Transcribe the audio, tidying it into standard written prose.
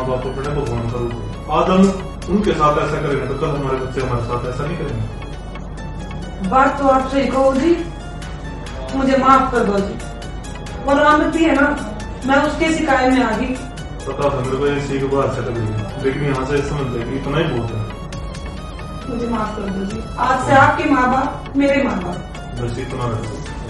माँ बाप अपने भगवान का रूप है। आज हम उनके साथ ऐसा करेंगे तो कल हमारे बच्चे हमारे साथ ऐसा नहीं करेंगे। बात तो आप सही कहो जी, मुझे माफ कर दो जी। और रामती है ना, मैं उसके शिकायत में आ गई। पता था मेरे को इसी के बाद चल गई, लेकिन यहाँ से समझ लेगी इतना ही बहुत है। मुझे माफ कर दो जी, आज से आपके माँ बाप मेरे माँ बाप। बस इतना रखो।